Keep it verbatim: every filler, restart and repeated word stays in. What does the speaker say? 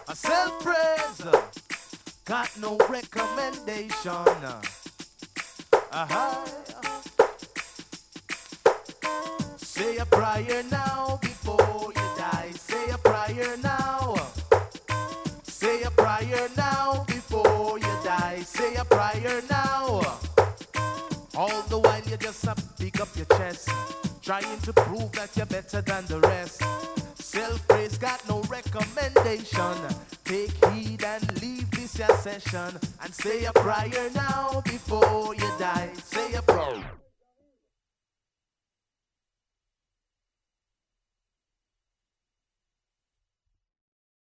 A self-praise got no recommendation. Uh-huh. Say a prayer now before you die. Say a prayer now. Say a prayer now before you die. Say a prayer now. All the while you just have to pick up your chest, trying to prove that you're better than the rest. Self-praise got no recommendation. Take heed and leave this your session and say a prayer now before you die. Say a prayer.